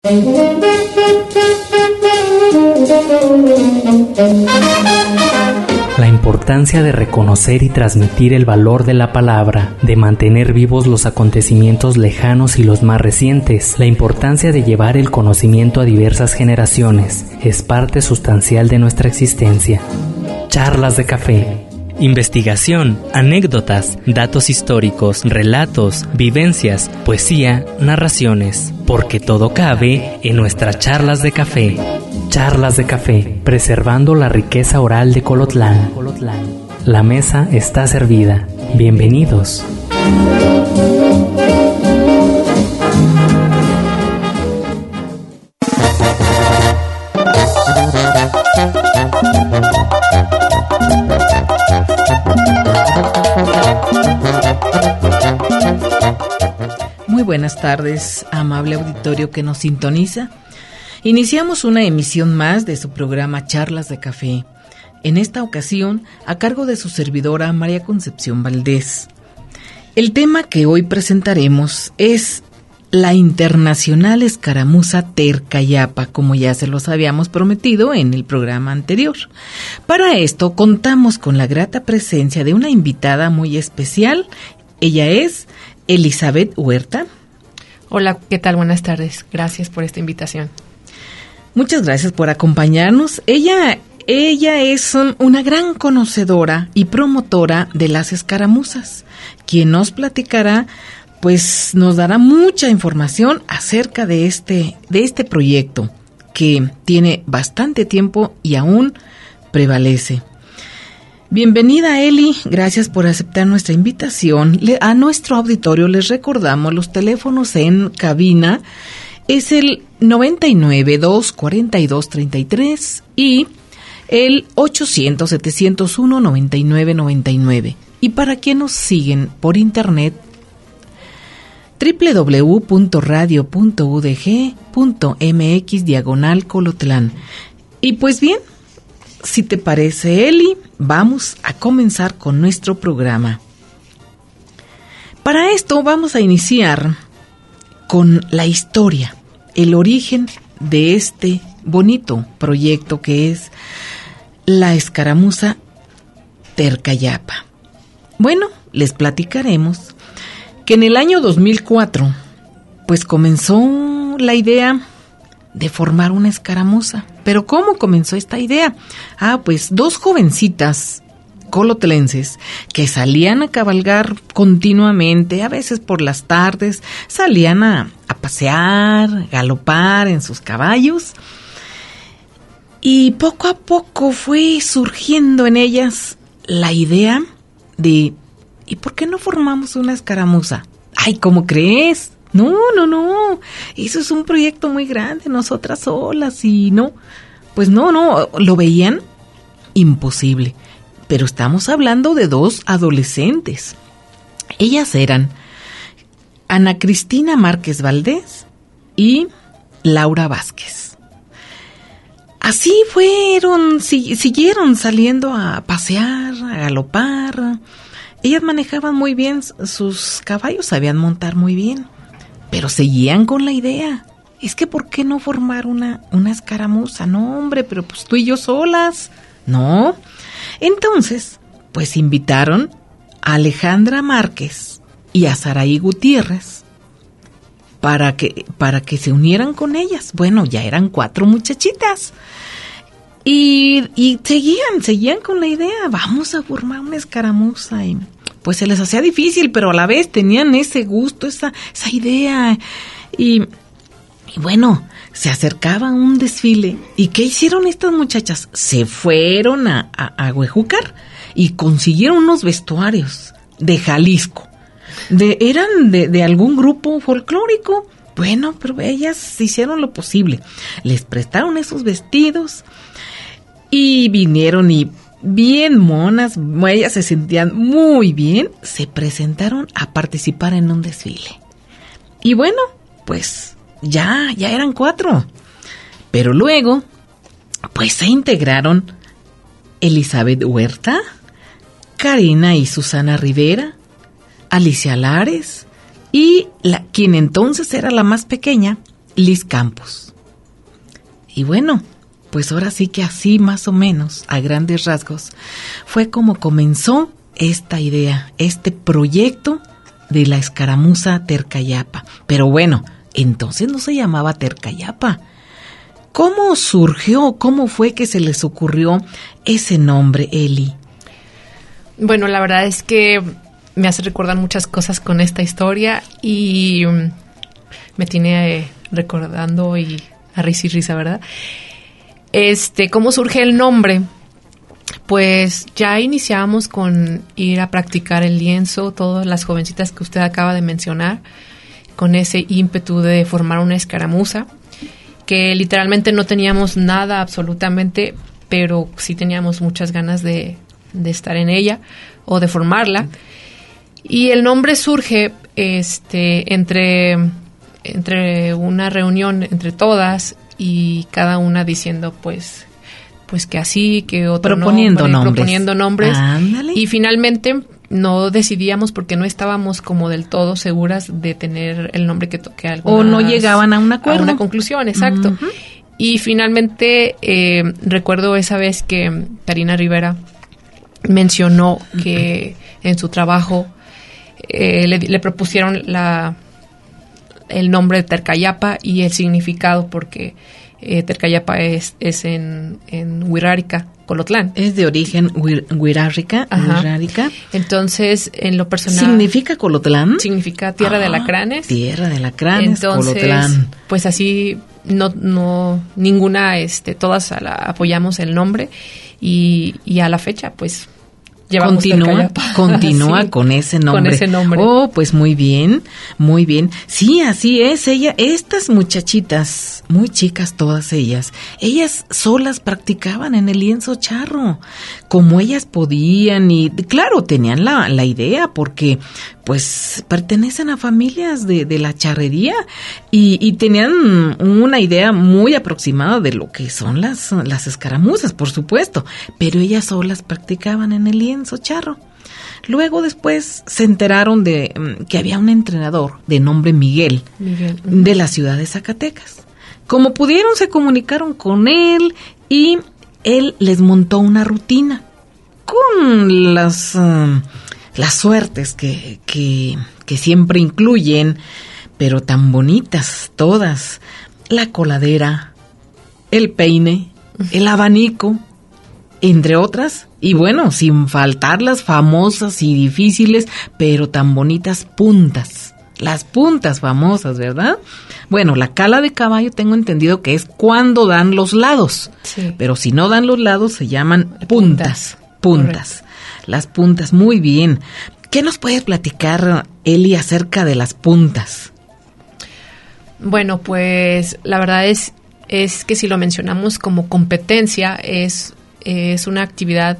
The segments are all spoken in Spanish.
La importancia de reconocer y transmitir el valor de la palabra, de mantener vivos los acontecimientos lejanos y los más recientes, la importancia de llevar el conocimiento a diversas generaciones, es parte sustancial de nuestra existencia. Charlas de café. Investigación, anécdotas, datos históricos, relatos, vivencias, poesía, narraciones, porque todo cabe en nuestras charlas de café. Charlas de café, preservando la riqueza oral de Colotlán. La mesa está servida. Bienvenidos. Muy buenas tardes, amable auditorio que nos sintoniza. Iniciamos una emisión más de su programa Charlas de Café, en esta ocasión a cargo de su servidora María Concepción Valdés. El tema que hoy presentaremos es la Internacional Escaramuza Tercayapa, como ya se los habíamos prometido en el programa anterior. Para esto contamos con la grata presencia de una invitada muy especial. Ella es Elizabeth Huerta. Hola, ¿qué tal? Buenas tardes. Gracias por esta invitación. Muchas gracias por acompañarnos. Ella es una gran conocedora y promotora de las escaramuzas, quien nos platicará, pues nos dará mucha información acerca de este proyecto que tiene bastante tiempo y aún prevalece. Bienvenida, Eli, gracias por aceptar nuestra invitación. A nuestro auditorio les recordamos los teléfonos en cabina. Es el 99-242-33 y el 800-701-9999. Y para quienes nos siguen por internet, www.radio.udg.mx/Colotlán. Y pues bien, si te parece, Eli, vamos a comenzar con nuestro programa. Para esto vamos a iniciar con la historia, el origen de este bonito proyecto que es la Escaramuza Tercayapa. Bueno, les platicaremos que en el año 2004, pues comenzó la idea de formar una escaramuza. ¿Pero cómo comenzó esta idea? Pues dos jovencitas colotlenses que salían a cabalgar continuamente, a veces por las tardes, salían a pasear, galopar en sus caballos, y poco a poco fue surgiendo en ellas la idea de ¿y por qué no formamos una escaramuza? ¡Ay, ¿cómo crees? No, eso es un proyecto muy grande, nosotras solas, y no, pues no, lo veían imposible. Pero estamos hablando de dos adolescentes. Ellas eran Ana Cristina Márquez Valdés y Laura Vázquez. Así siguieron saliendo a pasear, a galopar. Ellas manejaban muy bien sus caballos, sabían montar muy bien, pero seguían con la idea. Es que ¿por qué no formar una escaramuza? No, hombre, pero pues tú y yo solas. No. Entonces, pues invitaron a Alejandra Márquez y a Saraí Gutiérrez para que se unieran con ellas. Bueno, ya eran 4 muchachitas. Y seguían con la idea, vamos a formar una escaramuza. Y pues se les hacía difícil, pero a la vez tenían ese gusto, esa idea. Y bueno, se acercaba un desfile. ¿Y qué hicieron estas muchachas? Se fueron a Huejucar y consiguieron unos vestuarios de Jalisco. Eran de algún grupo folclórico. Bueno, pero ellas hicieron lo posible. Les prestaron esos vestidos y vinieron, y bien monas, ellas se sentían muy bien, se presentaron a participar en un desfile. Y bueno, pues ya eran 4. Pero luego, pues se integraron Elizabeth Huerta, Karina y Susana Rivera, Alicia Lares y quien entonces era la más pequeña, Liz Campos. Y bueno, pues ahora sí que así más o menos, a grandes rasgos, fue como comenzó esta idea, este proyecto de la escaramuza Tercayapa. Pero bueno, entonces no se llamaba Tercayapa. ¿Cómo surgió? ¿Cómo fue que se les ocurrió ese nombre, Eli? Bueno, la verdad es que me hace recordar muchas cosas con esta historia y me tiene recordando y a risa y risa, ¿verdad? ¿Cómo surge el nombre? Pues ya iniciamos con ir a practicar el lienzo, todas las jovencitas que usted acaba de mencionar, con ese ímpetu de formar una escaramuza, que literalmente no teníamos nada absolutamente, pero sí teníamos muchas ganas de estar en ella o de formarla. Y el nombre surge entre una reunión entre todas y cada una diciendo pues que así, que otro proponiendo nombres. Ándale. Y finalmente no decidíamos porque no estábamos como del todo seguras de tener el nombre que algunas, o no llegaban a un acuerdo, a una conclusión, exacto. Uh-huh. Y finalmente recuerdo esa vez que Karina Rivera mencionó que en su trabajo le propusieron el nombre de Tercayapa y el significado, porque Tercayapa es en Wixárika, Colotlán. Es de origen Wixárika. Entonces, en lo personal... ¿Significa Colotlán? Significa tierra de alacranes. Tierra de alacranes, entonces, Colotlán. Pues así, no ninguna, todas apoyamos el nombre y a la fecha, pues... Continúa sí, con ese nombre. Con ese nombre. Oh, pues muy bien, muy bien. Sí, así es. Estas muchachitas, muy chicas todas ellas solas practicaban en el lienzo charro, como ellas podían, y claro, tenían la idea, porque pues pertenecen a familias de la charrería y tenían una idea muy aproximada de lo que son las escaramuzas, por supuesto, pero ellas solas practicaban en el lienzo charro. Luego después se enteraron de que había un entrenador de nombre Miguel. De la ciudad de Zacatecas. Como pudieron, se comunicaron con él y él les montó una rutina con las suertes que siempre incluyen, pero tan bonitas todas: la coladera, el peine, el abanico, entre otras, y bueno, sin faltar las famosas y difíciles, pero tan bonitas puntas. Las puntas famosas, ¿verdad? Bueno, la cala de caballo tengo entendido que es cuando dan los lados, sí. Pero si no dan los lados se llaman puntas. Las puntas, muy bien. ¿Qué nos puedes platicar, Eli, acerca de las puntas? Bueno, pues la verdad es que si lo mencionamos como competencia, es una actividad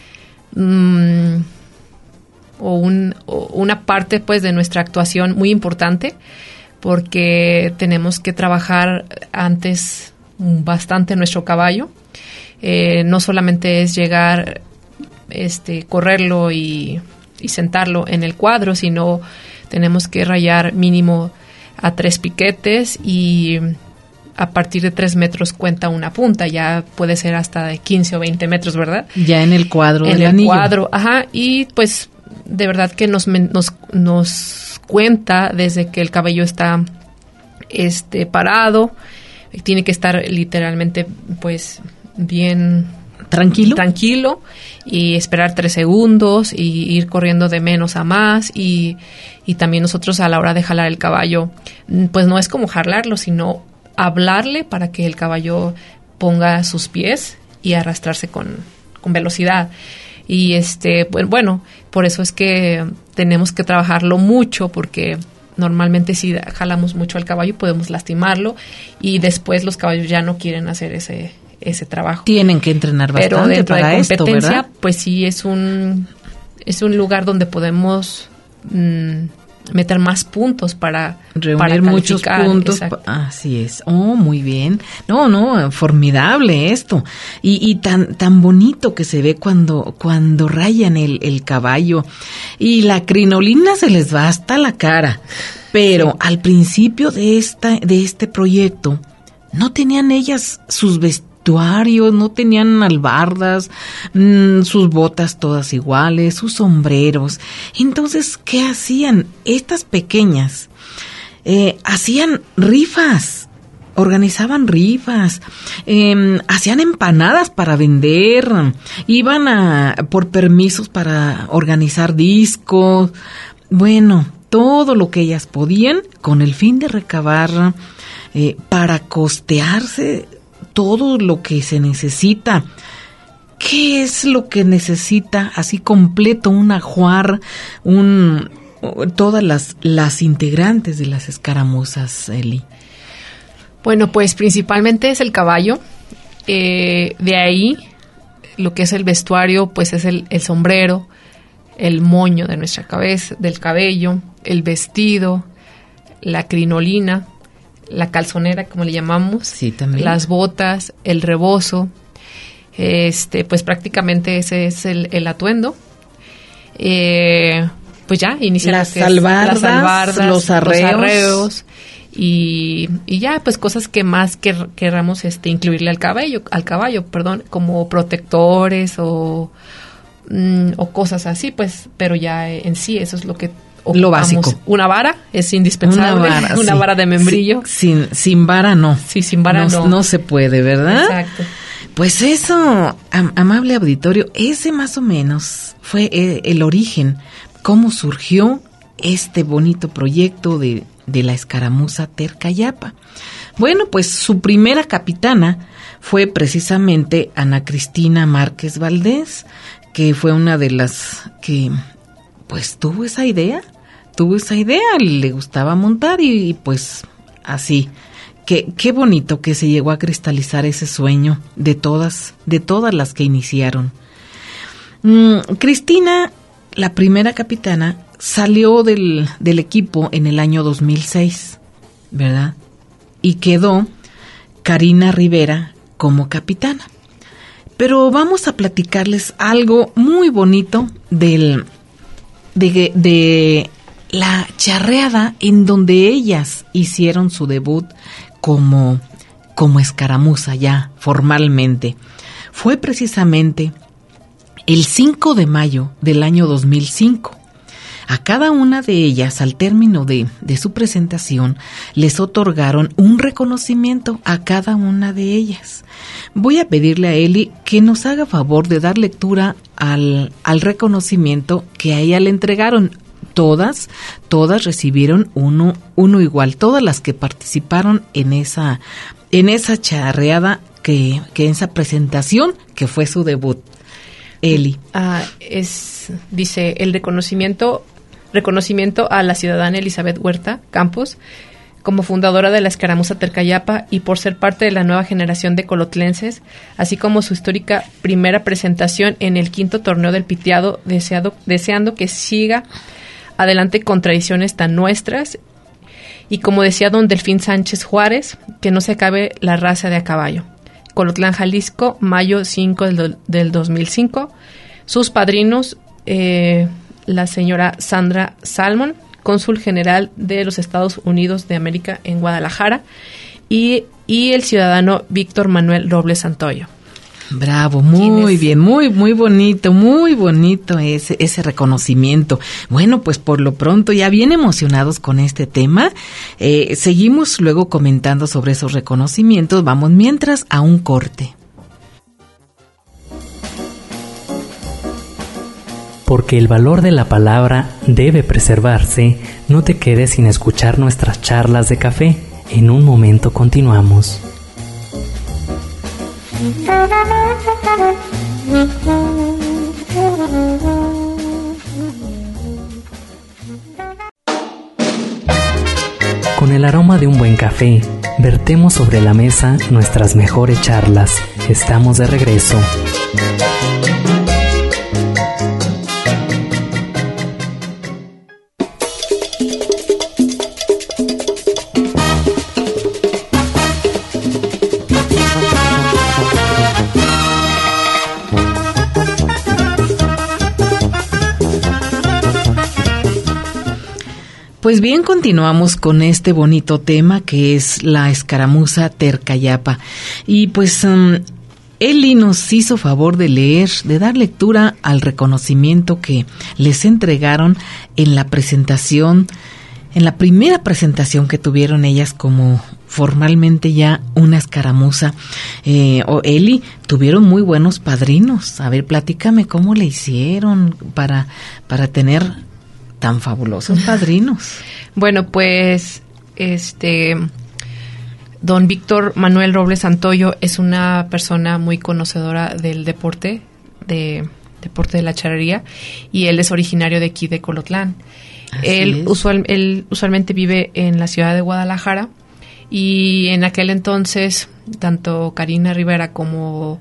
o una parte pues de nuestra actuación muy importante, porque tenemos que trabajar antes bastante nuestro caballo. No solamente es llegar, correrlo y sentarlo en el cuadro, sino tenemos que rayar mínimo a 3 piquetes y a partir de 3 metros cuenta una punta, ya puede ser hasta de 15 o 20 metros, ¿verdad? Ya en el cuadro del anillo. En el cuadro, ajá, y pues de verdad que nos cuenta desde que el caballo está parado, tiene que estar literalmente pues bien tranquilo y esperar 3 segundos y ir corriendo de menos a más, y también nosotros a la hora de jalar el caballo, pues no es como jalarlo, sino hablarle para que el caballo ponga sus pies y arrastrarse con velocidad. Y bueno, por eso es que tenemos que trabajarlo mucho, porque normalmente si jalamos mucho al caballo podemos lastimarlo y después los caballos ya no quieren hacer ese trabajo. Tienen que entrenar bastante. Pero dentro para de competencia, esto, ¿verdad? Pues sí es un lugar donde podemos meter más puntos para reunir muchos puntos. Así es. Oh, muy bien. No, formidable esto. Y tan bonito que se ve cuando rayan el caballo. Y la crinolina se les va hasta la cara. Pero al principio de este proyecto, no tenían ellas sus vestuarios, no tenían albardas, sus botas todas iguales, sus sombreros. Entonces, ¿qué hacían? Estas pequeñas hacían rifas, organizaban rifas, hacían empanadas para vender, iban por permisos para organizar discos, bueno, todo lo que ellas podían con el fin de recabar para costearse todo lo que se necesita. ¿Qué es lo que necesita así completo un ajuar, todas las integrantes de las escaramuzas, Eli? Bueno, pues principalmente es el caballo. De ahí, lo que es el vestuario, pues es el sombrero, el moño de nuestra cabeza, del cabello, el vestido, la crinolina, la calzonera, como le llamamos, sí, también, las botas, el rebozo. Pues prácticamente ese es el atuendo. Pues ya inicia las albardas, los arreos. Y ya, pues cosas que más querramos incluirle al caballo, como protectores o cosas así, pues, pero ya en sí eso es lo que ocupamos. Lo básico. Una vara es indispensable, una sí, vara de membrillo. Sí, sin vara no. Sí, sin vara no se puede, ¿verdad? Exacto. Pues eso, amable auditorio, ese más o menos fue el origen, cómo surgió este bonito proyecto de la escaramuza Tercayapa. Bueno, pues su primera capitana fue precisamente Ana Cristina Márquez Valdés, que fue una de las que pues tuvo esa idea, le gustaba montar y pues así. Qué bonito que se llegó a cristalizar ese sueño de todas las que iniciaron. Cristina, la primera capitana, salió del equipo en el año 2006, ¿verdad? Y quedó Karina Rivera como capitana. Pero vamos a platicarles algo muy bonito de la charreada en donde ellas hicieron su debut como escaramuza ya formalmente. Fue precisamente el 5 de mayo del año 2005. A cada una de ellas, al término de su presentación, les otorgaron un reconocimiento a cada una de ellas. Voy a pedirle a Eli que nos haga favor de dar lectura al reconocimiento que a ella le entregaron. Todas recibieron uno igual, todas las que participaron en esa charreada, que en esa presentación que fue su debut. Eli. Dice el reconocimiento a la ciudadana Elizabeth Huerta Campos como fundadora de la escaramuza Tercayapa y por ser parte de la nueva generación de colotlenses, así como su histórica primera presentación en el 5º torneo del Piteado, deseando que siga adelante con tradiciones tan nuestras y, como decía don Delfín Sánchez Juárez, que no se acabe la raza de a caballo. Colotlán, Jalisco, mayo 5 del 2005. Sus padrinos, la señora Sandra Salmon, cónsul general de los Estados Unidos de América en Guadalajara, y el ciudadano Víctor Manuel Robles Santoyo. Bravo, muy bien, muy bonito ese reconocimiento. Bueno, pues por lo pronto ya bien emocionados con este tema. Seguimos luego comentando sobre esos reconocimientos. Vamos mientras a un corte. Porque el valor de la palabra debe preservarse, no te quedes sin escuchar nuestras charlas de café. En un momento continuamos. Con el aroma de un buen café, vertemos sobre la mesa nuestras mejores charlas. Estamos de regreso. Pues bien, continuamos con este bonito tema que es la escaramuza Tercayapa. Y pues Eli nos hizo favor de leer, de dar lectura al reconocimiento que les entregaron en la presentación, en la primera presentación que tuvieron ellas como formalmente ya una escaramuza. Eli, tuvieron muy buenos padrinos. A ver, platícame cómo le hicieron para tener tan fabulosos padrinos. Bueno, pues don Víctor Manuel Robles Santoyo es una persona muy conocedora del deporte de la charrería, y él es originario de aquí de Colotlán. Él usualmente vive en la ciudad de Guadalajara, y en aquel entonces tanto Karina Rivera como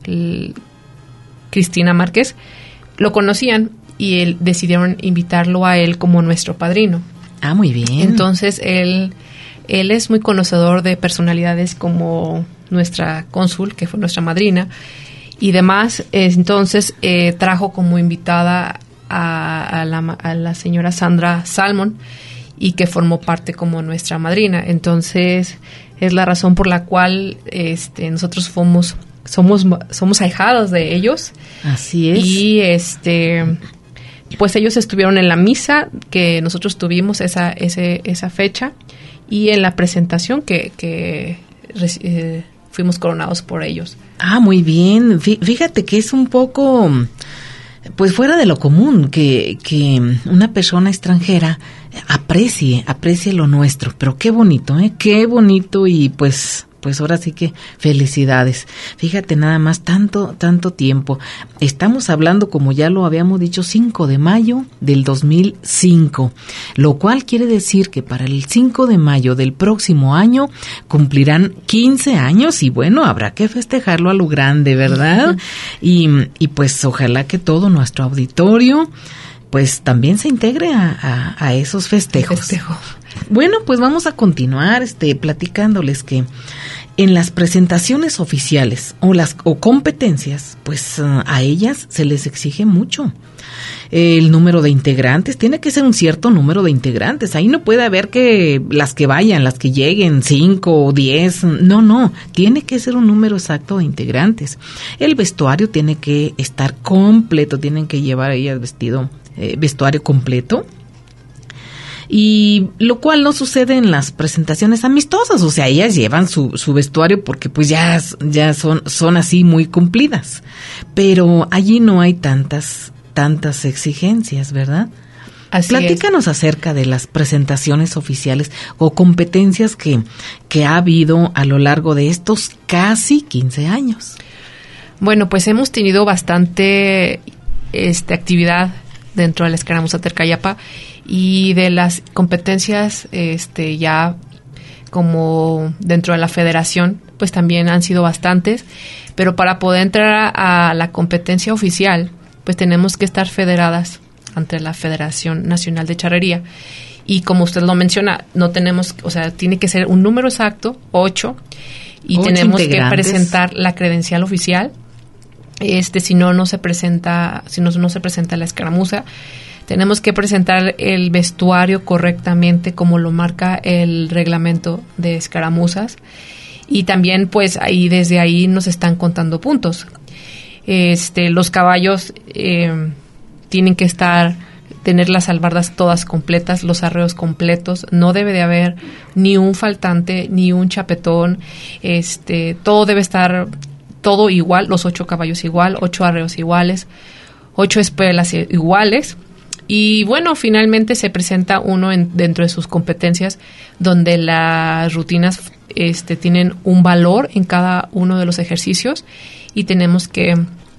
Cristina Márquez lo conocían, y decidieron invitarlo a él como nuestro padrino. Ah, muy bien. Entonces él es muy conocedor de personalidades como nuestra cónsul, que fue nuestra madrina, y demás. Entonces trajo como invitada a la señora Sandra Salmon, y que formó parte como nuestra madrina. Entonces es la razón por la cual nosotros somos ahijados de ellos. Así es. Y pues ellos estuvieron en la misa que nosotros tuvimos esa fecha, y en la presentación que fuimos coronados por ellos. Ah, muy bien. Fíjate que es un poco, pues, fuera de lo común que una persona extranjera aprecie lo nuestro. Pero qué bonito, qué bonito, y pues ahora sí que felicidades. Fíjate nada más, tanto tiempo. Estamos hablando, como ya lo habíamos dicho, 5 de mayo del 2005, lo cual quiere decir que para el 5 de mayo del próximo año cumplirán 15 años, y bueno, habrá que festejarlo a lo grande, ¿verdad? Y pues ojalá que todo nuestro auditorio pues también se integre a esos festejos. Bueno, pues vamos a continuar platicándoles que en las presentaciones oficiales o competencias, pues a ellas se les exige mucho. El número de integrantes, tiene que ser un cierto número de integrantes. Ahí no puede haber que las que vayan, las que lleguen, 5 o 10. No, tiene que ser un número exacto de integrantes. El vestuario tiene que estar completo, tienen que llevar ellas vestuario completo. Y lo cual no sucede en las presentaciones amistosas, o sea, ellas llevan su vestuario porque pues ya son así muy cumplidas, pero allí no hay tantas exigencias, ¿verdad? Platícanos acerca de las presentaciones oficiales o competencias que ha habido a lo largo de estos casi 15 años. Bueno, pues hemos tenido bastante actividad dentro de la escaramuza Tercayapa, y de las competencias ya como dentro de la federación, pues también han sido bastantes, pero para poder entrar a la competencia oficial, pues tenemos que estar federadas ante la Federación Nacional de Charrería, y como usted lo menciona, no tenemos, o sea, tiene que ser un número exacto, 8, y 8 tenemos integrantes. que presentar la credencial oficial. Si no se presenta la escaramuza, tenemos que presentar el vestuario correctamente como lo marca el reglamento de escaramuzas, y también pues desde ahí nos están contando puntos. Los caballos tienen que tener las albardas todas completas, los arreos completos, no debe de haber ni un faltante, ni un chapetón, todo debe estar todo igual, los 8 caballos igual, 8 arreos iguales, 8 espuelas iguales. Y bueno, finalmente se presenta uno dentro de sus competencias, donde las rutinas tienen un valor en cada uno de los ejercicios, y tenemos que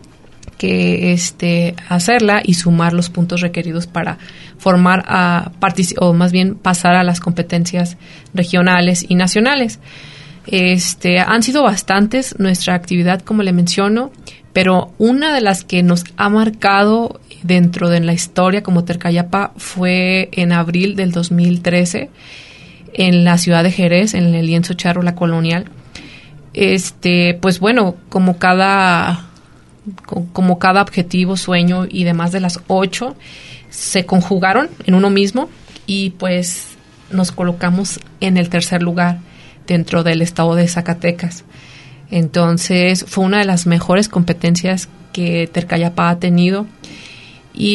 hacerla y sumar los puntos requeridos para formar o más bien pasar a las competencias regionales y nacionales. Han sido bastantes nuestra actividad, como le menciono, pero una de las que nos ha marcado dentro de la historia como Tercayapa fue en abril del 2013 en la ciudad de Jerez, en el lienzo charro La Colonial. Pues bueno, como cada objetivo, sueño y demás de las 8 se conjugaron en uno mismo, y pues nos colocamos en el tercer lugar dentro del estado de Zacatecas. Entonces fue una de las mejores competencias que Tercayapa ha tenido y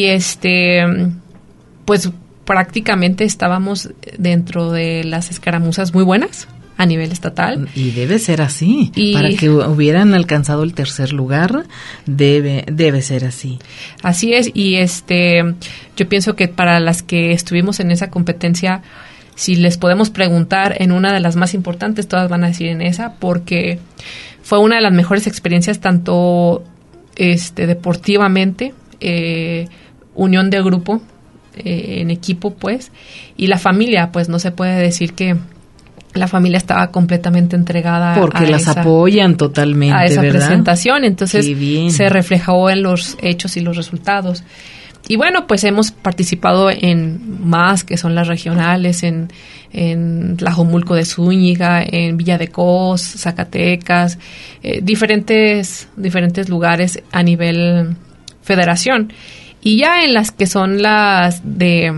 pues prácticamente estábamos dentro de las escaramuzas muy buenas a nivel estatal. Y debe ser así. Para que hubieran alcanzado el tercer lugar, debe ser así. Así es. Y yo pienso que para las que estuvimos en esa competencia, si les podemos preguntar en una de las más importantes, todas van a decir en esa, porque fue una de las mejores experiencias, tanto deportivamente, unión de grupo, en equipo, pues, y la familia, pues no se puede decir que la familia estaba completamente entregada porque las apoyan totalmente, a esa ¿verdad? Presentación. Entonces se reflejó en los hechos y los resultados. Y bueno, pues hemos participado en más, que son las regionales, en Tlajomulco de Zúñiga, en Villa de Cos, Zacatecas, diferentes lugares a nivel federación. Y ya en las que son las de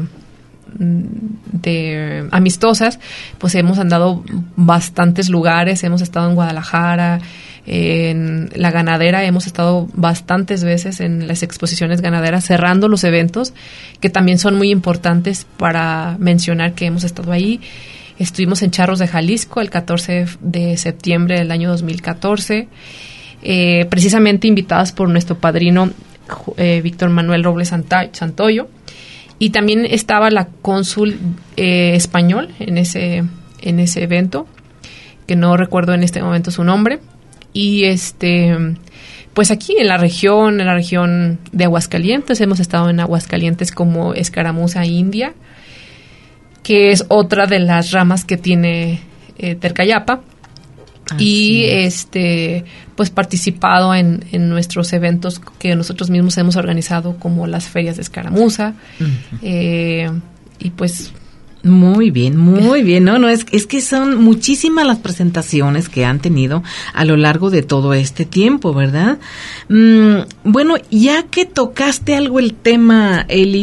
amistosas, pues hemos andado bastantes lugares, hemos estado en Guadalajara, en la ganadera, hemos estado bastantes veces en las exposiciones ganaderas, cerrando los eventos, que también son muy importantes para mencionar que hemos estado ahí. Estuvimos en Charros de Jalisco el 14 de septiembre del año 2014, precisamente invitadas por nuestro padrino Víctor Manuel Robles Santoyo. Y también estaba la cónsul español en ese evento, que no recuerdo en este momento su nombre. Y pues aquí en la región de Aguascalientes, hemos estado en Aguascalientes como escaramuza india, que es otra de las ramas que tiene Tercayapa. Y pues participado en nuestros eventos que nosotros mismos hemos organizado, como las ferias de escaramuza. Y pues muy bien, no, es que son muchísimas las presentaciones que han tenido a lo largo de todo este tiempo, ¿verdad? Bueno, ya que tocaste algo el tema, Eli,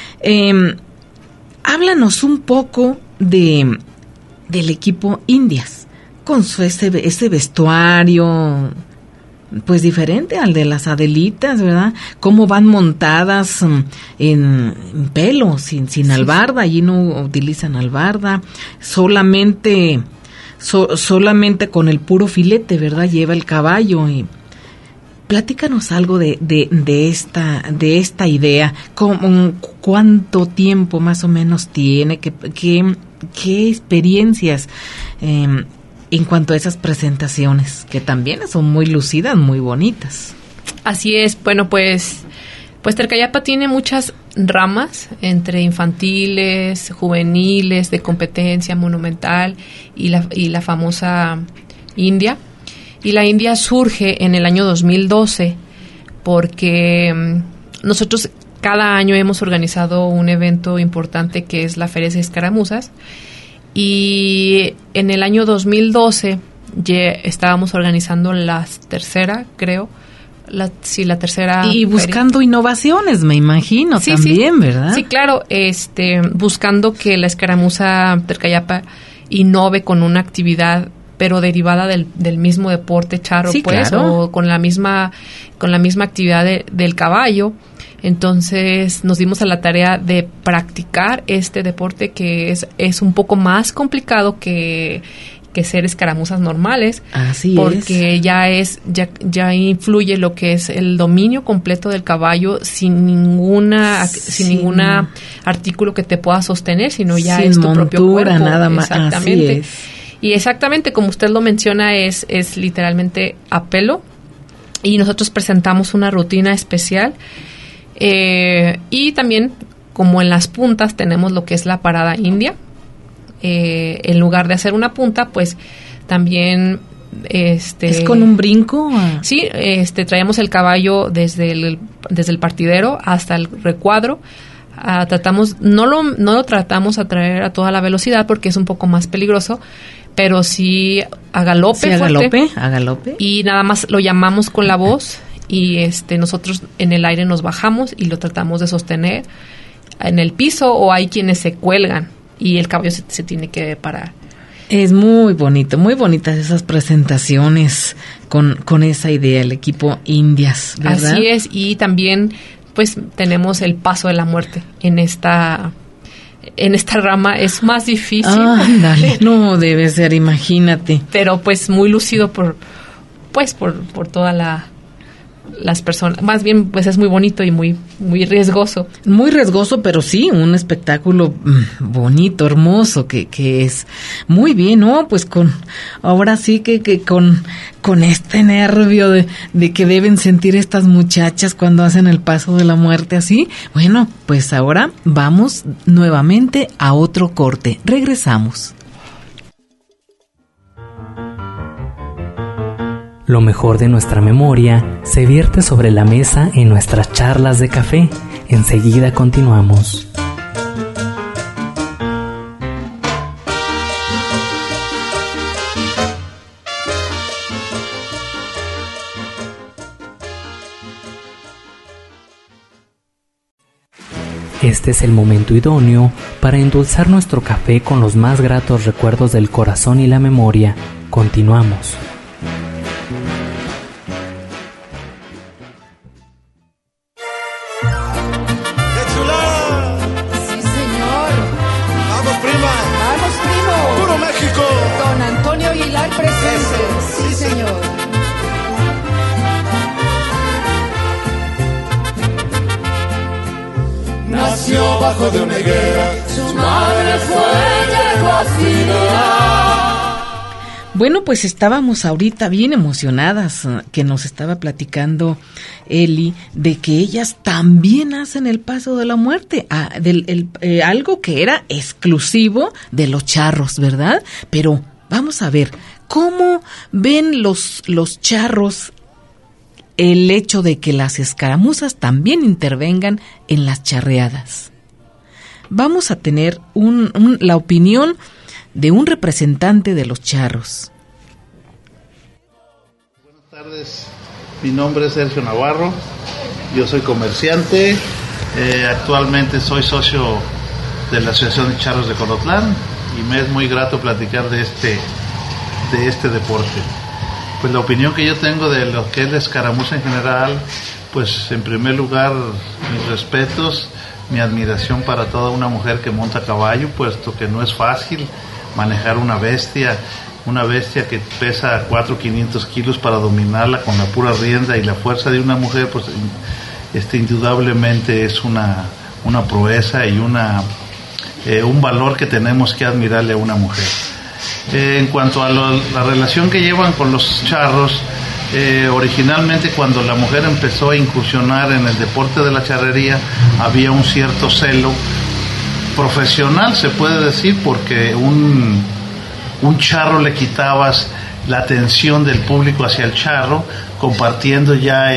háblanos un poco del equipo Indias, con ese vestuario pues diferente al de las Adelitas, ¿verdad? Cómo van montadas en pelo, sin albarda. Allí no utilizan albarda, solamente con el puro filete, ¿verdad? Lleva el caballo. Y platícanos algo de esta idea. ¿Cuánto tiempo más o menos tiene? ¿Qué experiencias en cuanto a esas presentaciones, que también son muy lucidas, muy bonitas? Así es. Bueno, pues Tercayapa tiene muchas ramas, entre infantiles, juveniles, de competencia, monumental y la famosa India. Y la India surge en el año 2012 porque nosotros cada año hemos organizado un evento importante que es la Feria de Escaramuzas. Y en el año 2012 ya estábamos organizando la tercera, creo. La tercera. Y buscando feria. Innovaciones, me imagino, sí, también, sí, ¿verdad? Sí, claro, buscando que la escaramuza Tercayapa innove con una actividad, pero derivada del mismo deporte charro, sí, pues, claro. O con la misma actividad del caballo. Entonces nos dimos a la tarea de practicar este deporte, que es un poco más complicado que ser escaramuzas normales. Así porque es. ya influye lo que es el dominio completo del caballo sin ningún artículo que te pueda sostener, sino ya es tu propio cuerpo. Nada más. Exactamente. Así es. Y exactamente como usted lo menciona, es literalmente a pelo, y nosotros presentamos una rutina especial. Y también, como en las puntas, tenemos lo que es la parada india. En lugar de hacer una punta, pues también ¿Es con un brinco? Sí, traíamos el caballo desde el partidero hasta el recuadro. No lo tratamos a traer a toda la velocidad porque es un poco más peligroso, pero sí a galope. Sí, a galope. Y nada más lo llamamos con la voz y nosotros en el aire nos bajamos y lo tratamos de sostener en el piso o hay quienes se cuelgan y el caballo se tiene que parar. Es muy bonito, muy bonitas esas presentaciones con esa idea, el equipo Indias, ¿verdad? Así es, y también pues tenemos el paso de la muerte en esta rama. Es más difícil. Dale, no debe ser, imagínate. Pero pues muy lucido por toda las personas. Más bien, pues es muy bonito y muy riesgoso. Muy riesgoso, pero sí, un espectáculo bonito, hermoso, que es muy bien, ¿no? Pues ahora sí que con este nervio de que deben sentir estas muchachas cuando hacen el paso de la muerte así. Bueno, pues ahora vamos nuevamente a otro corte. Regresamos. Lo mejor de nuestra memoria se vierte sobre la mesa en nuestras charlas de café. Enseguida continuamos. Este es el momento idóneo para endulzar nuestro café con los más gratos recuerdos del corazón y la memoria. Continuamos. Bajo de una higuera, su madre llegó a Fidea. Bueno, pues estábamos ahorita bien emocionadas, que nos estaba platicando Eli, de que ellas también hacen el paso de la muerte, algo que era exclusivo de los charros, ¿verdad? Pero vamos a ver, ¿cómo ven los charros el hecho de que las escaramuzas también intervengan en las charreadas? Vamos a tener la opinión de un representante de los charros. Buenas tardes, mi nombre es Sergio Navarro, yo soy comerciante, actualmente soy socio de la Asociación de Charros de Colotlán y me es muy grato platicar de este deporte. Pues la opinión que yo tengo de lo que es la escaramuza en general, pues en primer lugar mis respetos, mi admiración para toda una mujer que monta caballo, puesto que no es fácil manejar una bestia que pesa 4,500 kilos para dominarla con la pura rienda y la fuerza de una mujer, pues indudablemente es una proeza y un valor que tenemos que admirarle a una mujer. En cuanto a la relación que llevan con los charros, originalmente cuando la mujer empezó a incursionar en el deporte de la charrería había un cierto celo profesional, se puede decir, porque un charro le quitabas la atención del público hacia el charro, compartiendo ya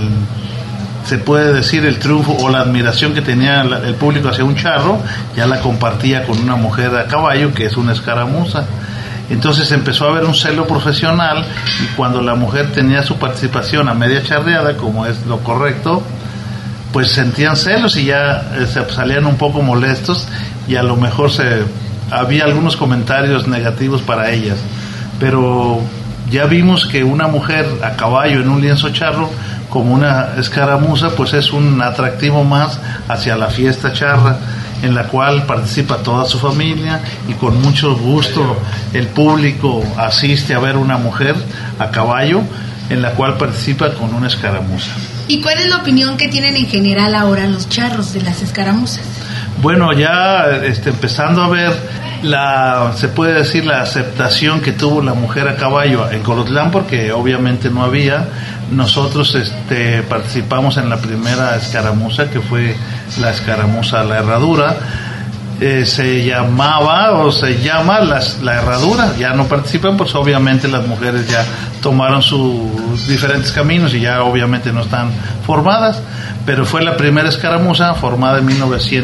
se puede decir el triunfo o la admiración que tenía el público hacia un charro, ya la compartía con una mujer a caballo que es una escaramuza. Entonces empezó a haber un celo profesional y cuando la mujer tenía su participación a media charreada, como es lo correcto, pues sentían celos y ya se salían un poco molestos y a lo mejor había algunos comentarios negativos para ellas. Pero ya vimos que una mujer a caballo en un lienzo charro como una escaramuza, pues es un atractivo más hacia la fiesta charra, en la cual participa toda su familia y con mucho gusto el público asiste a ver una mujer a caballo en la cual participa con una escaramuza. ¿Y cuál es la opinión que tienen en general ahora los charros de las escaramuzas? Bueno, ya empezando a ver se puede decir la aceptación que tuvo la mujer a caballo en Colotlán, porque obviamente no había. Nosotros participamos en la primera escaramuza, que fue la escaramuza La Herradura. Se llamaba o se llama la Herradura. Ya no participan, pues obviamente las mujeres ya tomaron sus diferentes caminos y ya obviamente no están formadas, pero fue la primera escaramuza formada en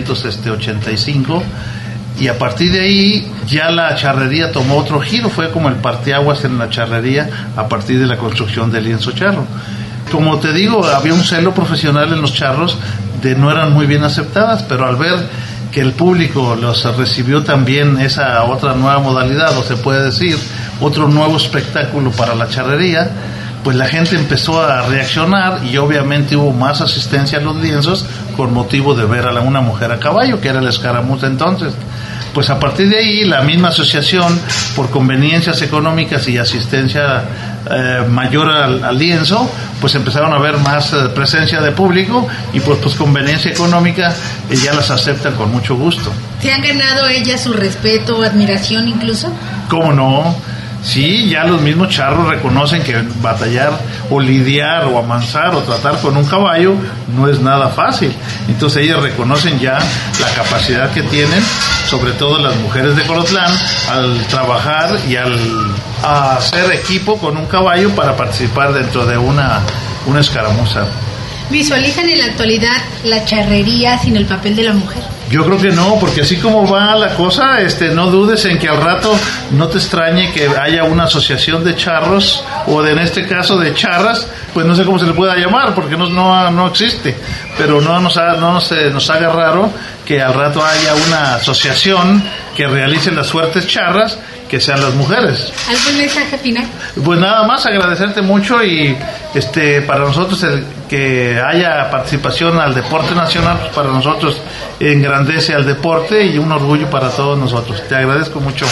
1985. Y a partir de ahí ya la charrería tomó otro giro, fue como el parteaguas en la charrería a partir de la construcción del lienzo charro. Como te digo, había un celo profesional en los charros no eran muy bien aceptadas, pero al ver que el público los recibió también esa otra nueva modalidad, o se puede decir, otro nuevo espectáculo para la charrería, pues la gente empezó a reaccionar y obviamente hubo más asistencia a los lienzos con motivo de ver a una mujer a caballo, que era la escaramuza entonces. Pues a partir de ahí la misma asociación, por conveniencias económicas y asistencia mayor al lienzo, pues empezaron a haber más presencia de público y pues conveniencia económica ya las aceptan con mucho gusto. ¿Se han ganado ellas su respeto o admiración incluso? ¿Cómo no? Sí, ya los mismos charros reconocen que batallar o lidiar o amansar o tratar con un caballo no es nada fácil. Entonces ellas reconocen ya la capacidad que tienen, sobre todo las mujeres de Colotlán, al trabajar y al hacer equipo con un caballo para participar dentro de una escaramuza. ¿Visualizan en la actualidad la charrería sin el papel de la mujer? Yo creo que no, porque así como va la cosa, no dudes en que al rato no te extrañe que haya una asociación de charros o en este caso de charras, pues no sé cómo se le pueda llamar, porque no existe, pero no nos haga raro que al rato haya una asociación que realice las suertes charras, que sean las mujeres. ¿Algún mensaje final? Pues nada más agradecerte mucho y para nosotros el que haya participación al deporte nacional, pues para nosotros engrandece al deporte y un orgullo para todos nosotros. Te agradezco mucho.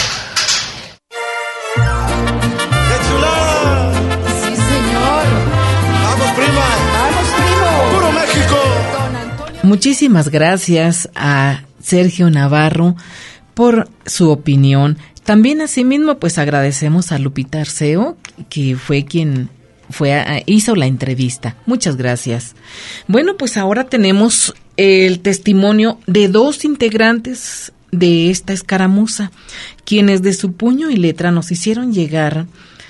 Sí, señor. Vamos, prima. Vamos, primo. Puro México. Don Antonio. Muchísimas gracias a Sergio Navarro por su opinión. También asimismo pues agradecemos a Lupita Arceo, que fue quien hizo la entrevista. Muchas gracias. Bueno, pues ahora tenemos el testimonio de 2 integrantes de esta escaramuza, quienes de su puño y letra nos hicieron llegar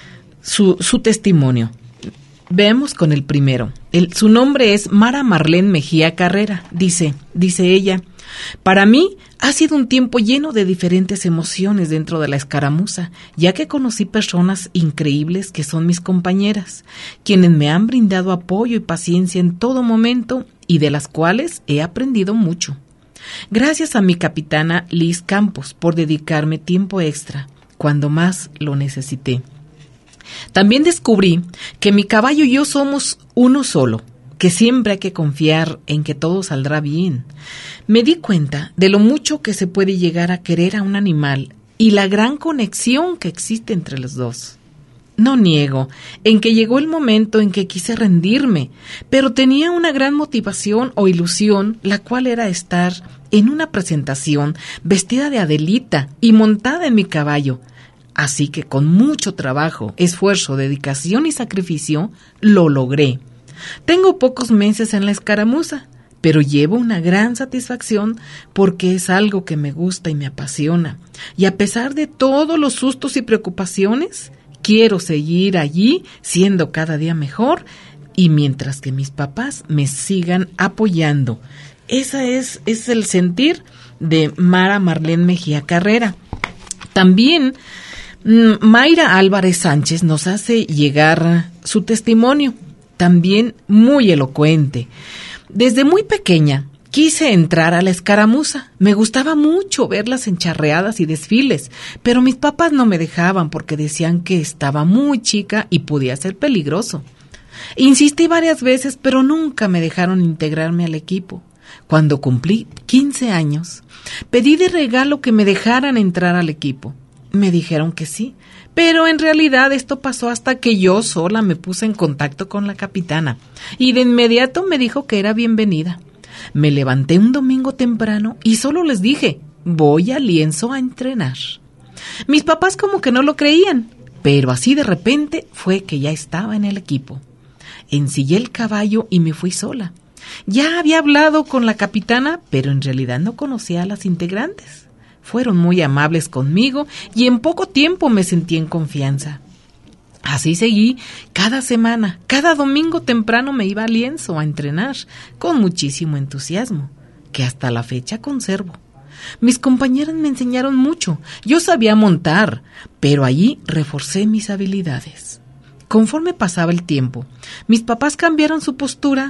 su testimonio. Veamos con el primero. Su nombre es Mara Marlene Mejía Carrera. Dice ella: para mí ha sido un tiempo lleno de diferentes emociones dentro de la escaramuza, ya que conocí personas increíbles que son mis compañeras, quienes me han brindado apoyo y paciencia en todo momento y de las cuales he aprendido mucho. Gracias a mi capitana Liz Campos por dedicarme tiempo extra cuando más lo necesité. También descubrí que mi caballo y yo somos uno solo, que siempre hay que confiar en que todo saldrá bien. Me di cuenta de lo mucho que se puede llegar a querer a un animal y la gran conexión que existe entre los dos. No niego en que llegó el momento en que quise rendirme, pero tenía una gran motivación o ilusión, la cual era estar en una presentación vestida de Adelita y montada en mi caballo. Así que con mucho trabajo, esfuerzo, dedicación y sacrificio, lo logré. Tengo pocos meses en la escaramuza, pero llevo una gran satisfacción porque es algo que me gusta y me apasiona. Y a pesar de todos los sustos y preocupaciones, quiero seguir allí siendo cada día mejor y mientras que mis papás me sigan apoyando. Ese es el sentir de Mara Marlene Mejía Carrera. También Mayra Álvarez Sánchez nos hace llegar su testimonio, también muy elocuente. Desde muy pequeña quise entrar a la escaramuza. Me gustaba mucho ver las encharreadas y desfiles, pero mis papás no me dejaban porque decían que estaba muy chica y podía ser peligroso. Insistí varias veces, pero nunca me dejaron integrarme al equipo. Cuando cumplí 15 años, pedí de regalo que me dejaran entrar al equipo. Me dijeron que sí, pero en realidad esto pasó hasta que yo sola me puse en contacto con la capitana y de inmediato me dijo que era bienvenida. Me levanté un domingo temprano y solo les dije: voy al lienzo a entrenar. Mis papás como que no lo creían, pero así de repente fue que ya estaba en el equipo. Ensillé el caballo y me fui sola. Ya había hablado con la capitana, pero en realidad no conocía a las integrantes. Fueron muy amables conmigo y en poco tiempo me sentí en confianza. Así seguí cada semana, cada domingo temprano me iba al lienzo a entrenar con muchísimo entusiasmo, que hasta la fecha conservo. Mis compañeras me enseñaron mucho, yo sabía montar, pero allí reforcé mis habilidades. Conforme pasaba el tiempo, mis papás cambiaron su postura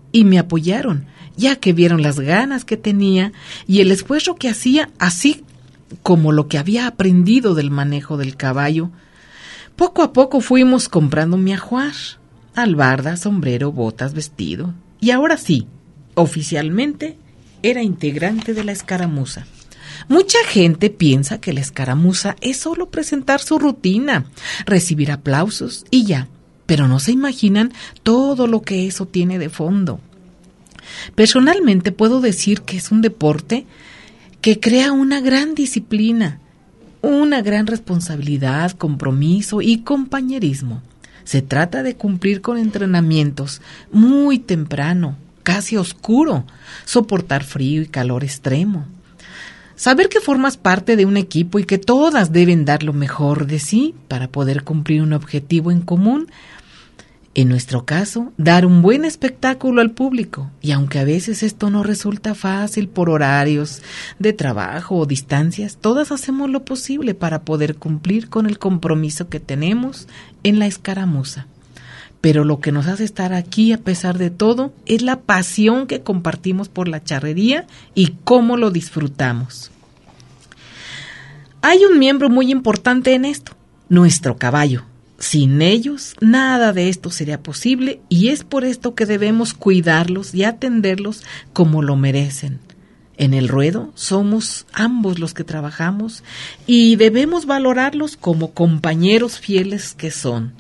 y me apoyaron, ya que vieron las ganas que tenía y el esfuerzo que hacía, así como lo que había aprendido del manejo del caballo. Poco a poco fuimos comprando mi ajuar, albarda, sombrero, botas, vestido, y ahora sí, oficialmente era integrante de la escaramuza. Mucha gente piensa que la escaramuza es solo presentar su rutina, recibir aplausos y ya, pero no se imaginan todo lo que eso tiene de fondo. Personalmente puedo decir que es un deporte que crea una gran disciplina, una gran responsabilidad, compromiso y compañerismo. Se trata de cumplir con entrenamientos muy temprano, casi oscuro, soportar frío y calor extremo. Saber que formas parte de un equipo y que todas deben dar lo mejor de sí para poder cumplir un objetivo en común. En nuestro caso, dar un buen espectáculo al público, y aunque a veces esto no resulta fácil por horarios de trabajo o distancias, todas hacemos lo posible para poder cumplir con el compromiso que tenemos en la escaramuza. Pero lo que nos hace estar aquí a pesar de todo es la pasión que compartimos por la charrería y cómo lo disfrutamos. Hay un miembro muy importante en esto, nuestro caballo. Sin ellos, nada de esto sería posible y es por esto que debemos cuidarlos y atenderlos como lo merecen. En el ruedo somos ambos los que trabajamos y debemos valorarlos como compañeros fieles que son.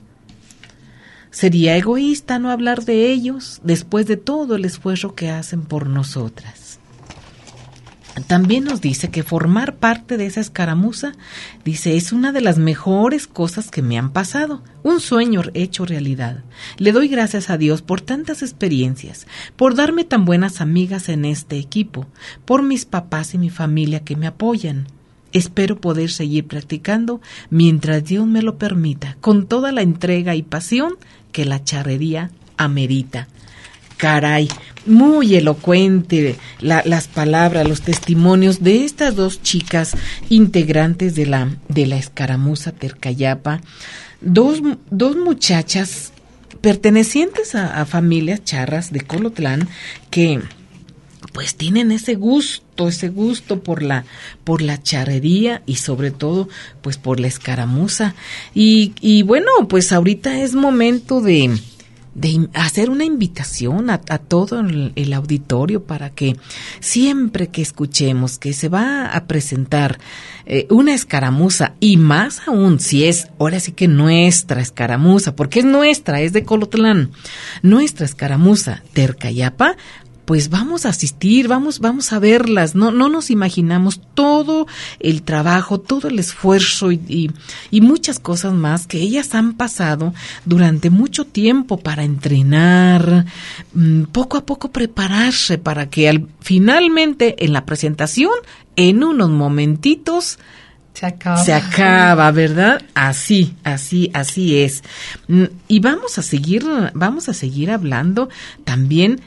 Sería egoísta no hablar de ellos después de todo el esfuerzo que hacen por nosotras. También nos dice que formar parte de esa escaramuza, dice, es una de las mejores cosas que me han pasado, un sueño hecho realidad. Le doy gracias a Dios por tantas experiencias, por darme tan buenas amigas en este equipo, por mis papás y mi familia que me apoyan. Espero poder seguir practicando mientras Dios me lo permita, con toda la entrega y pasión que la charrería amerita. Caray, muy elocuente las palabras, los testimonios de estas dos chicas integrantes de la escaramuza Tercayapa, dos muchachas pertenecientes a familias charras de Colotlán que pues tienen ese gusto por la charrería y sobre todo pues por la escaramuza y bueno, pues ahorita es momento de hacer una invitación a todo el auditorio para que siempre que escuchemos que se va a presentar una escaramuza y más aún si es ahora sí que nuestra escaramuza, porque es nuestra, es de Colotlán, nuestra escaramuza Tercayapa, pues vamos a asistir, vamos a verlas, no nos imaginamos todo el trabajo, todo el esfuerzo y muchas cosas más que ellas han pasado durante mucho tiempo para entrenar, poco a poco prepararse para que finalmente en la presentación, en unos momentitos, se acaba, ¿verdad? Así es. Y vamos a seguir hablando también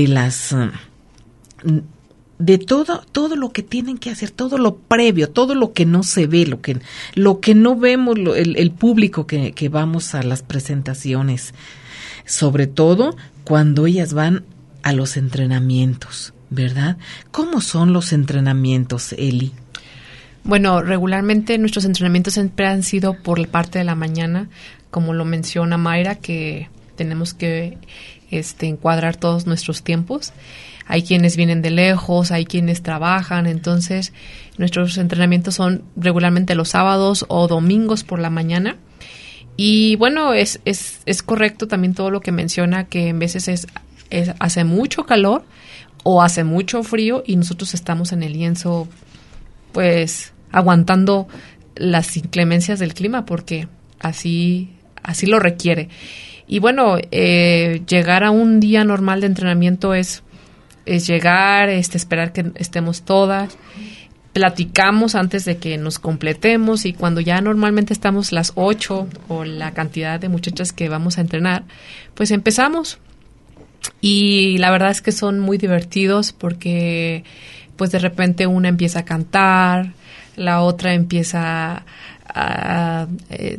de todo lo que tienen que hacer, todo lo previo, todo lo que no se ve, lo que no vemos el público que vamos a las presentaciones, sobre todo cuando ellas van a los entrenamientos, ¿verdad? ¿Cómo son los entrenamientos, Eli? Bueno, regularmente nuestros entrenamientos siempre han sido por la parte de la mañana, como lo menciona Mayra, que tenemos que encuadrar todos nuestros tiempos. Hay quienes vienen de lejos, hay quienes trabajan, entonces nuestros entrenamientos son regularmente los sábados o domingos por la mañana. Y bueno, es correcto también todo lo que menciona, que en veces hace mucho calor o hace mucho frío y nosotros estamos en el lienzo pues aguantando las inclemencias del clima porque así lo requiere. Y bueno, llegar a un día normal de entrenamiento es llegar, esperar que estemos todas, platicamos antes de que nos completemos y cuando ya normalmente estamos las 8 o la cantidad de muchachas que vamos a entrenar, pues empezamos. Y la verdad es que son muy divertidos porque pues de repente una empieza a cantar, la otra empieza a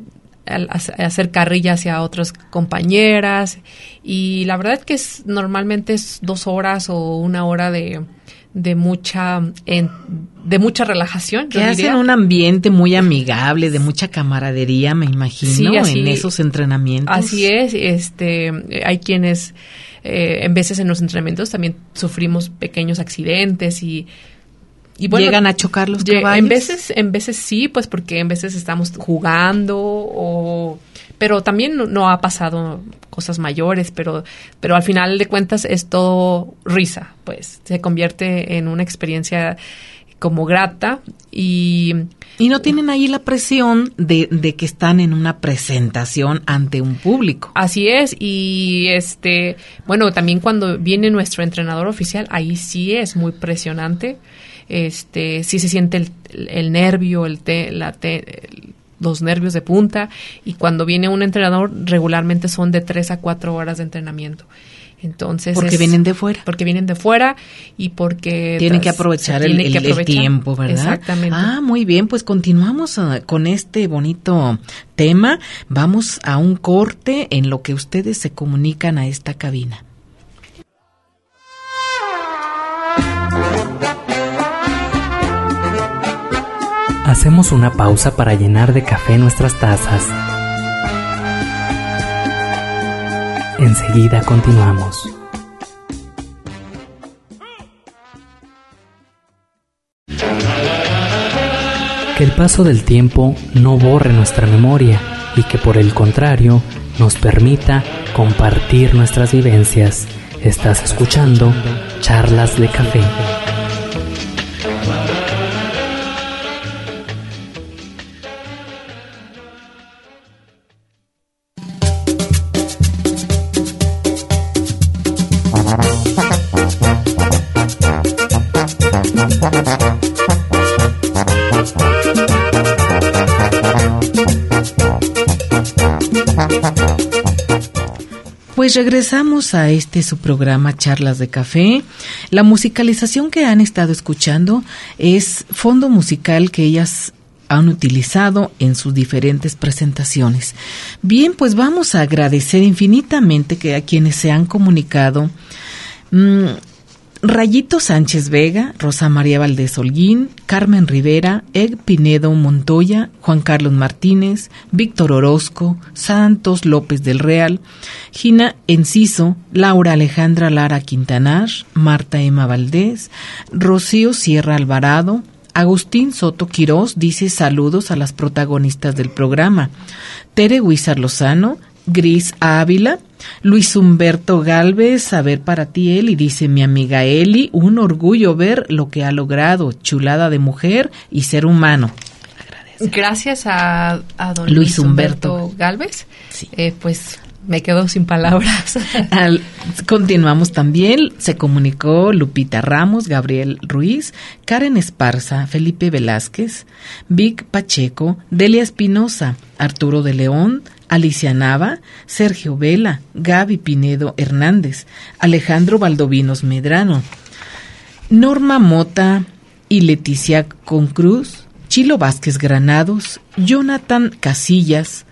hacer carrilla hacia otras compañeras, y la verdad que normalmente es 2 horas o 1 hora de mucha relajación. Que hacen un ambiente muy amigable, de mucha camaradería, me imagino, sí, en esos entrenamientos. Así es, hay quienes en veces en los entrenamientos también sufrimos pequeños accidentes y bueno, ¿llegan a chocar los caballos? En veces sí, pues porque en veces estamos jugando pero también no ha pasado cosas mayores, pero al final de cuentas es todo risa, pues se convierte en una experiencia como grata y no tienen ahí la presión de que están en una presentación ante un público. Así es, y bueno, también cuando viene nuestro entrenador oficial, ahí sí es muy presionante. Sí se siente el nervio, los nervios de punta, y cuando viene un entrenador regularmente son de 3 a 4 horas de entrenamiento. Entonces porque vienen de fuera. Porque vienen de fuera y porque tienen que aprovechar el tiempo, ¿verdad? Exactamente. Muy bien, pues continuamos con este bonito tema. Vamos a un corte en lo que ustedes se comunican a esta cabina. Hacemos una pausa para llenar de café nuestras tazas. Enseguida continuamos. Que el paso del tiempo no borre nuestra memoria y que por el contrario nos permita compartir nuestras vivencias. Estás escuchando Charlas de Café. Pues regresamos a su programa Charlas de Café. La musicalización que han estado escuchando es fondo musical que ellas han utilizado en sus diferentes presentaciones. Bien, pues vamos a agradecer infinitamente a quienes se han comunicado. Rayito Sánchez Vega, Rosa María Valdés Holguín, Carmen Rivera, Ed Pinedo Montoya, Juan Carlos Martínez, Víctor Orozco, Santos López del Real, Gina Enciso, Laura Alejandra Lara Quintanar, Marta Emma Valdés, Rocío Sierra Alvarado, Agustín Soto Quirós dice saludos a las protagonistas del programa, Tere Huizar Lozano, Gris Ávila, Luis Humberto Galvez, a ver para ti Eli, dice mi amiga Eli, un orgullo ver lo que ha logrado, chulada de mujer y ser humano. Agradece. Gracias a don Luis Humberto Galvez, sí. Pues me quedo sin palabras. Continuamos también, se comunicó Lupita Ramos, Gabriel Ruiz, Karen Esparza, Felipe Velázquez, Vic Pacheco, Delia Espinosa, Arturo de León, Alicia Nava, Sergio Vela, Gaby Pinedo Hernández, Alejandro Valdovinos Medrano, Norma Mota y Leticia Concruz, Chilo Vázquez Granados, Jonathan Casillas,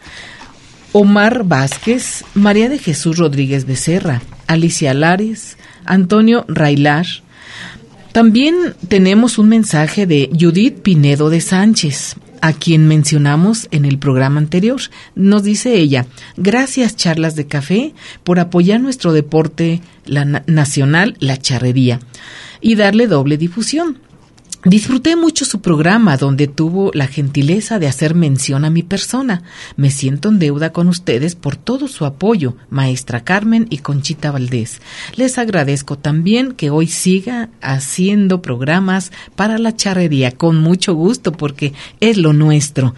Omar Vázquez, María de Jesús Rodríguez Becerra, Alicia Lares, Antonio Railar. También tenemos un mensaje de Judith Pinedo de Sánchez, a quien mencionamos en el programa anterior. Nos dice ella, gracias Charlas de Café por apoyar nuestro deporte nacional, la charrería, y darle doble difusión. Disfruté mucho su programa, donde tuvo la gentileza de hacer mención a mi persona. Me siento en deuda con ustedes por todo su apoyo, maestra Carmen y Conchita Valdés. Les agradezco también que hoy siga haciendo programas para la charrería, con mucho gusto, porque es lo nuestro.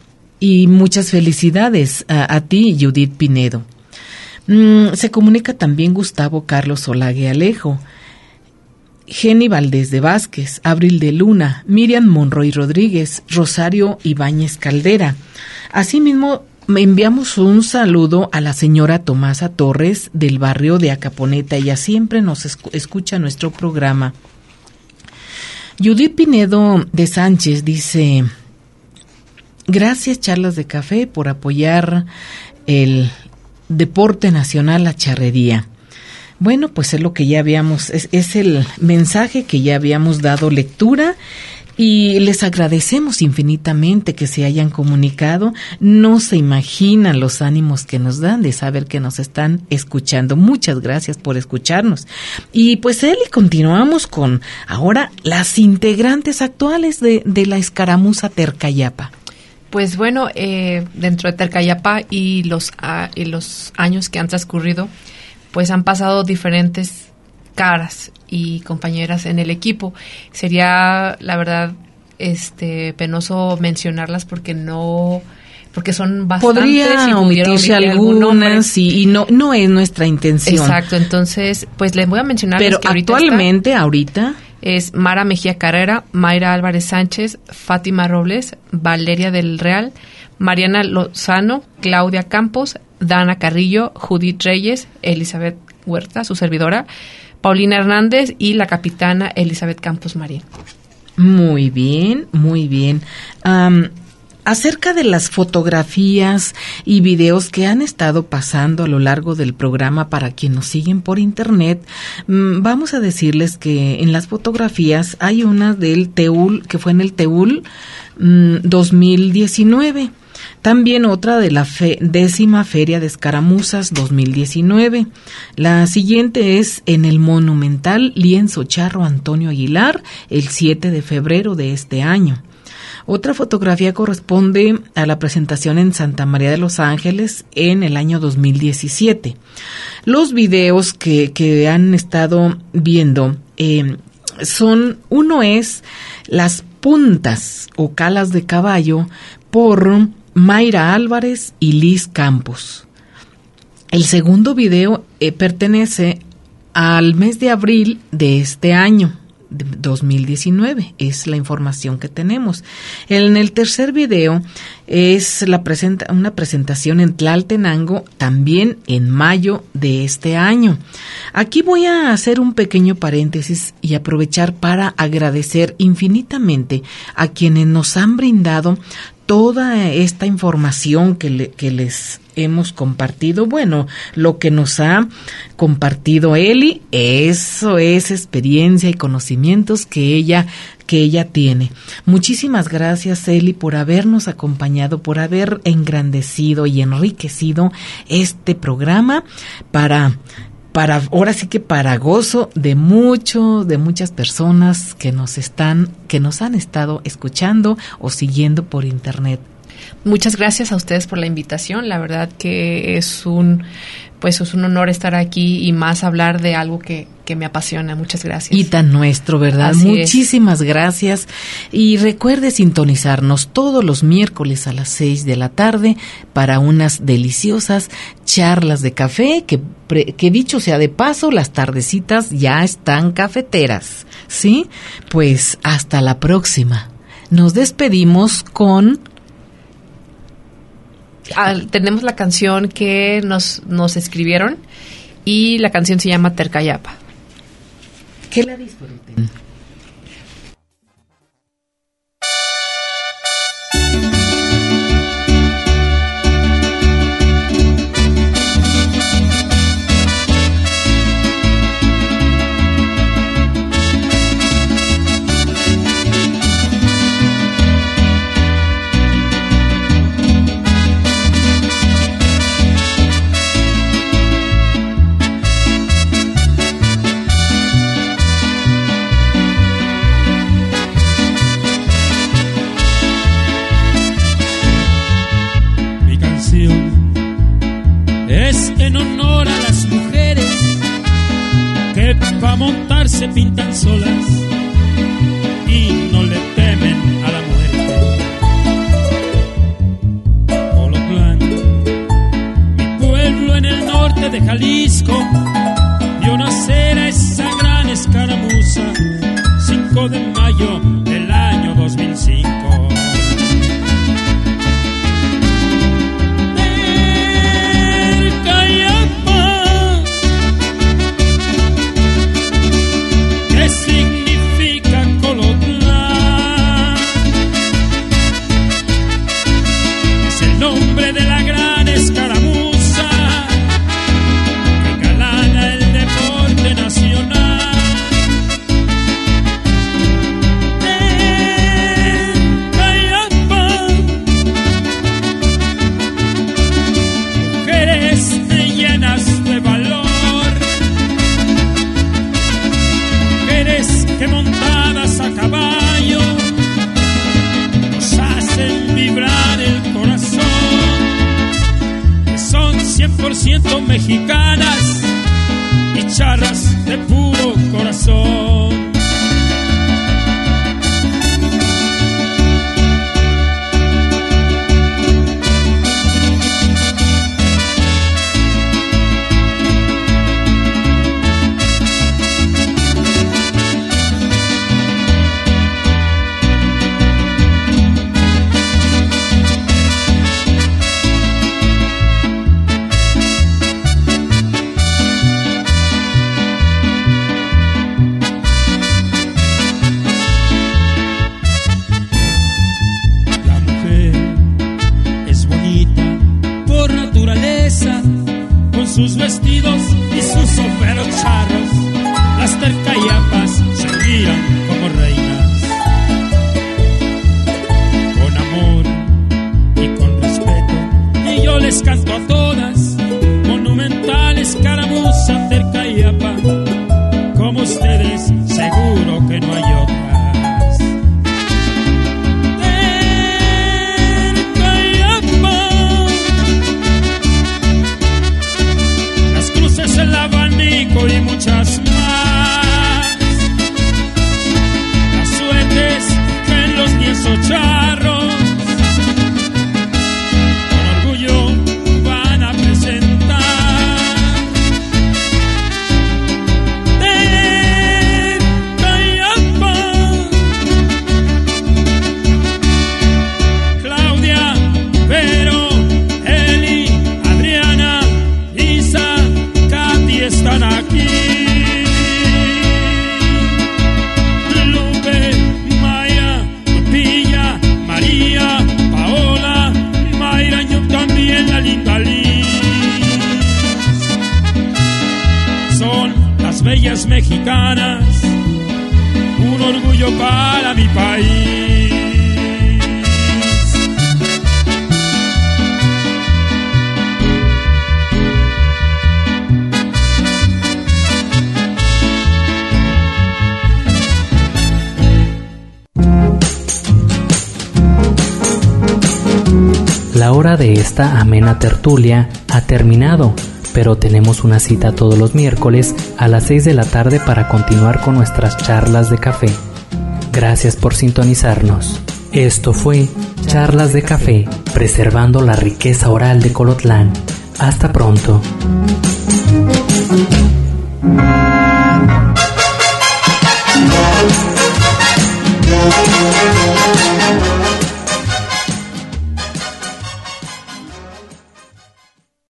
Y muchas felicidades a ti, Judith Pinedo. Se comunica también Gustavo Carlos Olague Alejo, Jenny Valdés de Vázquez, Abril de Luna, Miriam Monroy Rodríguez, Rosario Ibáñez Caldera. Asimismo, enviamos un saludo a la señora Tomasa Torres del barrio de Acaponeta. Ella siempre nos escucha nuestro programa. Judith Pinedo de Sánchez dice, Gracias, Charlas de Café, por apoyar el deporte nacional, la charrería. Bueno, pues es lo que ya habíamos, es el mensaje que ya habíamos dado lectura y les agradecemos infinitamente que se hayan comunicado. No se imaginan los ánimos que nos dan de saber que nos están escuchando. Muchas gracias por escucharnos. Y pues Eli, continuamos con ahora las integrantes actuales de la escaramuza Tercayapa. Pues bueno, dentro de Tercayapa y los años que han transcurrido, pues han pasado diferentes caras y compañeras en el equipo. Sería, la verdad, penoso mencionarlas porque son bastantes. Podría omitirse algunas y no es nuestra intención. Exacto, entonces, pues les voy a mencionar. Pero que actualmente, ahorita es Mara Mejía Carrera, Mayra Álvarez Sánchez, Fátima Robles, Valeria del Real, Mariana Lozano, Claudia Campos, Dana Carrillo, Judith Reyes, Elizabeth Huerta, su servidora, Paulina Hernández y la capitana Elizabeth Campos Marín. Muy bien, muy bien. Acerca de las fotografías y videos que han estado pasando a lo largo del programa para quienes nos siguen por internet, vamos a decirles que en las fotografías hay una del TEUL, que fue en el TEUL 2019. También otra de la 10ª Feria de Escaramuzas 2019. La siguiente es en el Monumental Lienzo Charro Antonio Aguilar, el 7 de febrero de este año. Otra fotografía corresponde a la presentación en Santa María de los Ángeles en el año 2017. Los videos que han estado viendo uno es las puntas o calas de caballo por Mayra Álvarez y Liz Campos. El segundo video pertenece al mes de abril de este año, de 2019, es la información que tenemos. En el tercer video es una presentación en Tlaltenango, también en mayo de este año. Aquí voy a hacer un pequeño paréntesis y aprovechar para agradecer infinitamente a quienes nos han brindado toda esta información que les hemos compartido. Bueno, lo que nos ha compartido Eli, eso es experiencia y conocimientos que ella tiene. Muchísimas gracias, Eli, por habernos acompañado, por haber engrandecido y enriquecido este programa para ahora sí que para gozo de muchas personas que nos han estado escuchando o siguiendo por internet. Muchas gracias a ustedes por la invitación. La verdad que es un honor estar aquí y más hablar de algo que me apasiona. Muchas gracias. Y tan nuestro, ¿verdad? Así Muchísimas gracias. Y recuerde sintonizarnos todos los miércoles a las 6 de la tarde para unas deliciosas charlas de café que dicho sea de paso, las tardecitas ya están cafeteras, ¿sí? Pues hasta la próxima. Nos despedimos con... tenemos la canción que nos escribieron y la canción se llama Tercayapa. Que la disfruten. Pa' montar se pintan solas y no le temen a la muerte. Colotlán, mi pueblo en el norte de Jalisco, vio nacer a esa gran escaramuza, 5 de mayo del año 2005. ¿Qué significa Colotlán? son mexicanas y charras de puro corazón. Sus vestidos y sus sombreros charros, las tercayapas se miran como reinas. Con amor y con respeto, y yo les canto a todas, monumental escaramuza, tercayapa, como ustedes seguro que no hay otras. El abanico y muchas más, las suertes que en los 10 charros con orgullo van a presentar. Claudia, Vero, Eli, Adriana, Isa, están aquí. Lupe, Maya, Lupilla, María, Paola, Mayra, yo también la linda Liz. Son las bellas mexicanas, un orgullo para mi país. La hora de esta amena tertulia ha terminado, pero tenemos una cita todos los miércoles a las 6 de la tarde para continuar con nuestras charlas de café. Gracias por sintonizarnos. Esto fue Charlas de Café, preservando la riqueza oral de Colotlán. Hasta pronto.